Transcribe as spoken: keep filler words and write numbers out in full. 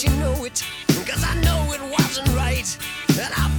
you know it, cause I know it wasn't right. And I